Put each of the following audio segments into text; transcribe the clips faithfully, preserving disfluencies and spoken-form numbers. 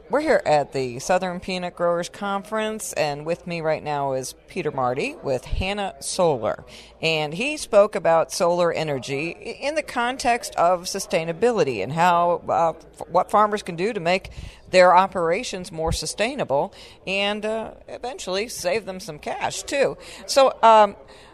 We're here at the Southern Peanut Growers Conference, and with me right now is Peter Marty with Hanna Solar. And he spoke about solar energy in the context of sustainability and how uh, what farmers can do to make their operations more sustainable and uh, eventually save them some cash, too. So, um,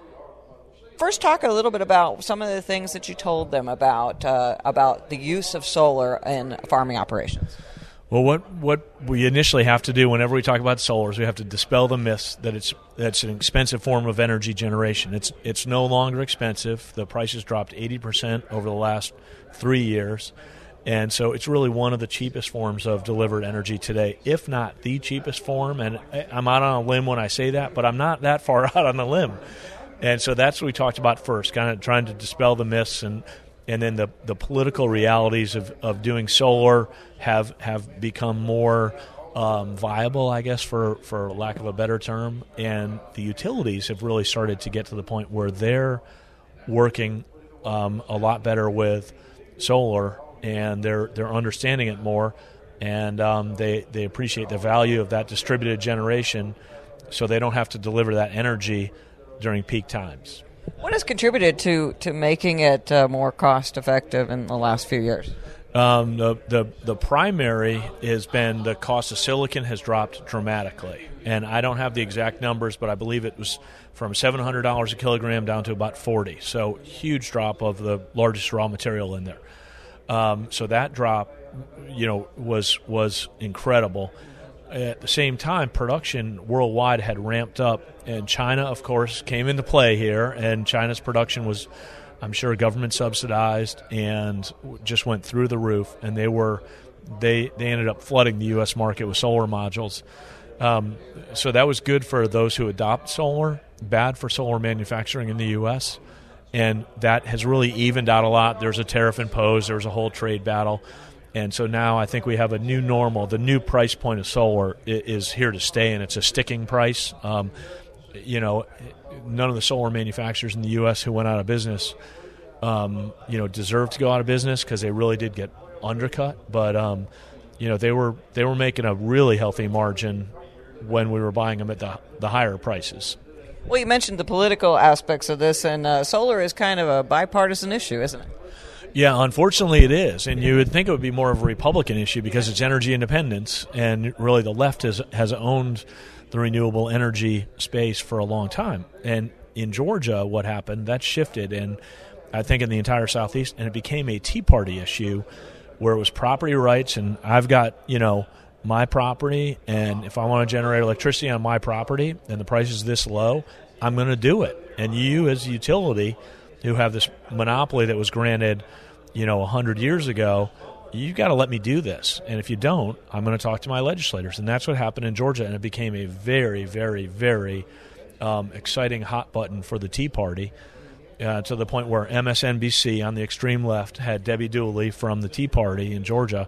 first, talk a little bit about some of the things that you told them about uh, about the use of solar in farming operations. Well, what what we initially have to do whenever we talk about solar is we have to dispel the myths that it's that's an expensive form of energy generation. It's it's no longer expensive. The price has dropped eighty percent over the last three years. And so it's really one of the cheapest forms of delivered energy today, if not the cheapest form. And I'm out on a limb when I say that, but I'm not that far out on the limb. And so that's what we talked about first, kind of trying to dispel the myths and And then the, the political realities of, of doing solar have have become more um, viable, I guess, for, for lack of a better term. And the utilities have really started to get to the point where they're working um, a lot better with solar, and they're they're understanding it more, and um, they they appreciate the value of that distributed generation, so they don't have to deliver that energy during peak times. What has contributed to, to making it uh, more cost-effective in the last few years? Um, the, the the primary has been the cost of silicon has dropped dramatically. And I don't have the exact numbers, but I believe it was from seven hundred dollars a kilogram down to about forty dollars. So huge drop of the largest raw material in there. Um, so that drop, you know, was was incredible. At the same time, production worldwide had ramped up, and China, of course, came into play here, and China's production was, I'm sure, government subsidized and just went through the roof, and they were they they ended up flooding the U S market with solar modules. Um, so that was good for those who adopt solar, bad for solar manufacturing in the U S, and that has really evened out a lot. There's a tariff imposed. There was a whole trade battle. And so now I think we have a new normal. The new price point of solar is here to stay, and it's a sticking price. Um, you know, none of the solar manufacturers in the U S who went out of business, um, you know, deserve to go out of business because they really did get undercut. But um, you know, they were they were making a really healthy margin when we were buying them at the the higher prices. Well, you mentioned the political aspects of this, and uh, solar is kind of a bipartisan issue, isn't it? Yeah, unfortunately it is, and you would think it would be more of a Republican issue because it's energy independence, and really the left has has owned the renewable energy space for a long time. And in Georgia, what happened, that shifted, and I think in the entire Southeast, and it became a Tea Party issue where it was property rights, and I've got, you know, my property, and if I want to generate electricity on my property and the price is this low, I'm going to do it. And you as a utility who have this monopoly that was granted, you know, one hundred years ago, you've got to let me do this. And if you don't, I'm going to talk to my legislators. And that's what happened in Georgia, and it became a very, very, very um, exciting hot button for the Tea Party uh, to the point where M S N B C on the extreme left had Debbie Dooley from the Tea Party in Georgia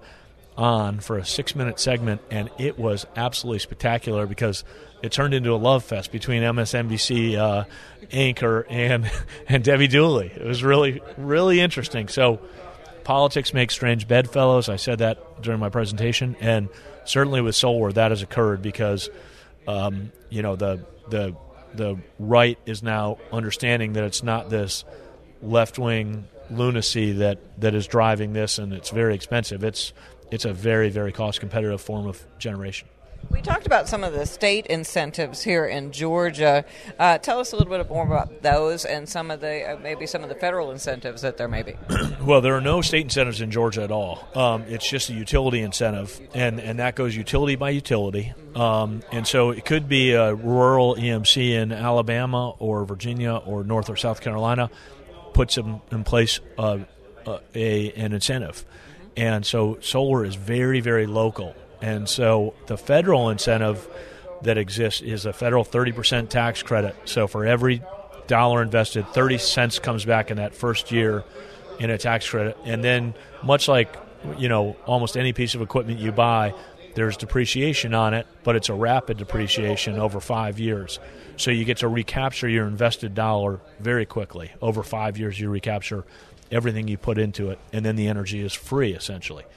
on for a six-minute segment, and it was absolutely spectacular because it turned into a love fest between M S N B C uh, anchor and and Debbie Dooley. It was really, really interesting. So politics make strange bedfellows. I said that during my presentation, and certainly with solar that has occurred because um, you know the the the right is now understanding that it's not this left-wing lunacy that, that is driving this, and it's very expensive. It's it's a very, very cost-competitive form of generation. We talked about some of the state incentives here in Georgia. Uh, tell us a little bit more about those and some of the uh, maybe some of the federal incentives that there may be. Well, there are no state incentives in Georgia at all. Um, it's just a utility incentive, and, and that goes utility by utility. Um, and so it could be a rural E M C in Alabama or Virginia or North or South Carolina puts in, in place uh, uh, a an incentive. And so solar is very, very local. And so the federal incentive that exists is a federal thirty percent tax credit. So for every dollar invested, thirty cents comes back in that first year in a tax credit. And then much like, you know, almost any piece of equipment you buy, there's depreciation on it, but it's a rapid depreciation over five years. So you get to recapture your invested dollar very quickly. Over five years, you recapture everything you put into it, and then the energy is free, essentially.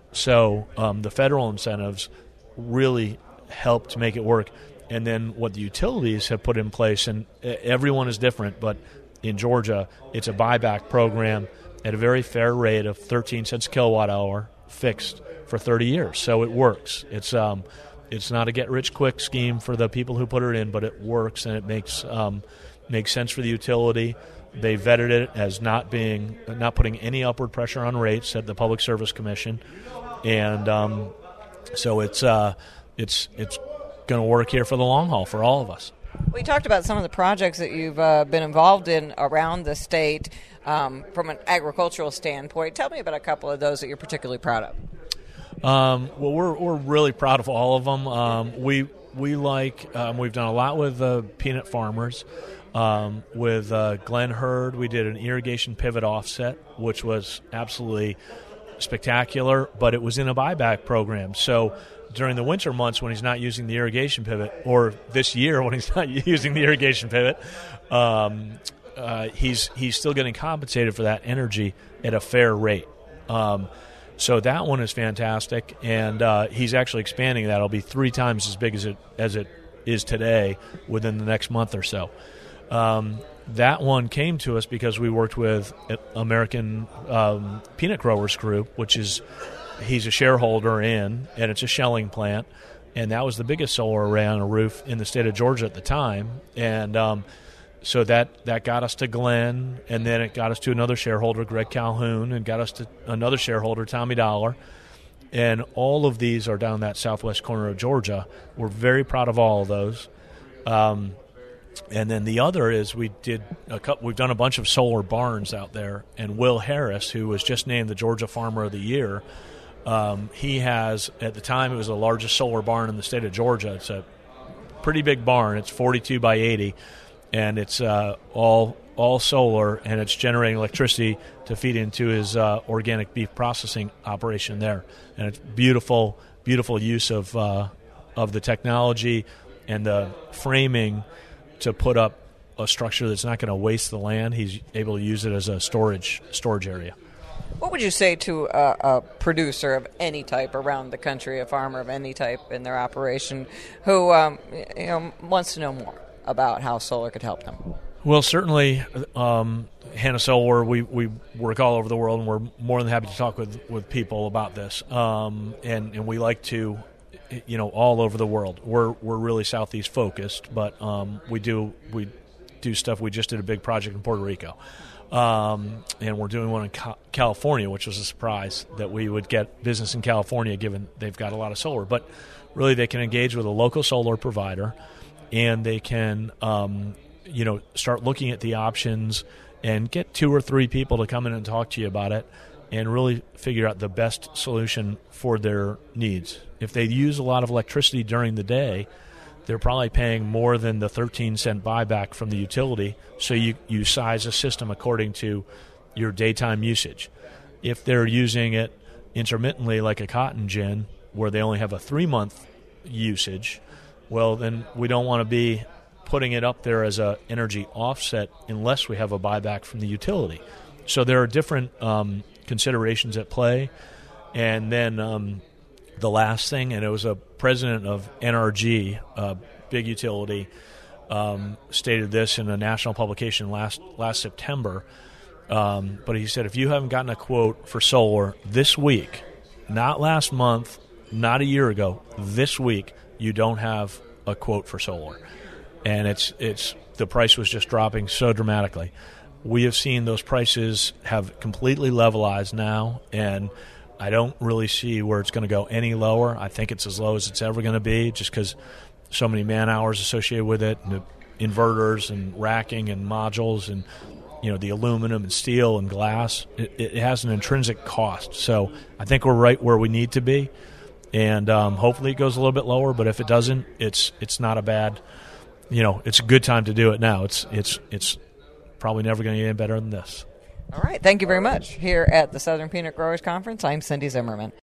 So um, the federal incentives really helped make it work. And then what the utilities have put in place, and everyone is different, but in Georgia, it's a buyback program at a very fair rate of thirteen cents a kilowatt hour fixed for thirty years. So it works. It's um, it's not a get-rich-quick scheme for the people who put it in, but it works, and it makes um, makes sense for the utility. They vetted it as not being not putting any upward pressure on rates at the Public Service Commission, and um, so it's uh, it's it's going to work here for the long haul for all of us. We talked about some of the projects that you've uh, been involved in around the state um, from an agricultural standpoint. Tell me about a couple of those that you're particularly proud of. Um, well, we're we're really proud of all of them. Um, we we like um, we've done a lot with uh, peanut farmers. Um, with uh, Glenn Hurd, we did an irrigation pivot offset, which was absolutely spectacular, but it was in a buyback program. So during the winter months when he's not using the irrigation pivot, or this year when he's not using the irrigation pivot, um, uh, he's he's still getting compensated for that energy at a fair rate. Um, so that one is fantastic, and uh, he's actually expanding that. It'll be three times as big as it as it is today within the next month or so. Um, that one came to us because we worked with American um, Peanut Growers Group, which is he's a shareholder in, and it's a shelling plant, and that was the biggest solar array on a roof in the state of Georgia at the time. And um, so that, that got us to Glenn, and then it got us to another shareholder, Greg Calhoun, and got us to another shareholder, Tommy Dollar. And all of these are down that southwest corner of Georgia. We're very proud of all of those. Um, and then the other is we did a couple, we've done a bunch of solar barns out there, and Will Harris, who was just named the Georgia Farmer of the Year, um, he has, at the time, it was the largest solar barn in the state of Georgia. It's a pretty big barn. It's forty-two by eighty, and it's uh, all all solar, and it's generating electricity to feed into his uh, organic beef processing operation there. And it's beautiful, beautiful use of uh, of the technology and the framing to put up a structure that's not going to waste the land. He's able to use it as a storage storage area. What would you say to a, a producer of any type around the country, a farmer of any type in their operation, who um, you know wants to know more about how solar could help them? Well, certainly, um, Hanna Solar, we, we work all over the world, and we're more than happy to talk with, with people about this. Um, and, and we like to, you know, all over the world. We're we're really Southeast focused, but um, we do we do stuff. We just did a big project in Puerto Rico. Um, and we're doing one in California, which was a surprise that we would get business in California given they've got a lot of solar. But really they can engage with a local solar provider, and they can um, you know, start looking at the options and get two or three people to come in and talk to you about it and really figure out the best solution for their needs. If they use a lot of electricity during the day, they're probably paying more than the thirteen cent buyback from the utility, so you, you size a system according to your daytime usage. If they're using it intermittently like a cotton gin, where they only have a three-month usage, well, then we don't want to be putting it up there as an energy offset unless we have a buyback from the utility. So there are different um, considerations at play. And then um, the last thing, and it was a president of N R G, a big utility, um, stated this in a national publication last last September. Um, but he said, if you haven't gotten a quote for solar this week, not last month, not a year ago, this week, you don't have a quote for solar. And it's it's the price was just dropping so dramatically. We have seen those prices have completely levelized now, and I don't really see where it's going to go any lower. I think it's as low as it's ever going to be, just because so many man hours associated with it, and the inverters and racking and modules, and you know the aluminum and steel and glass. It, it has an intrinsic cost. So I think we're right where we need to be, and um, hopefully it goes a little bit lower. But if it doesn't, it's it's not a bad. You know, it's a good time to do it now. It's it's it's probably never going to get any better than this. All right. Thank you very much. Here at the Southern Peanut Growers Conference, I'm Cindy Zimmerman.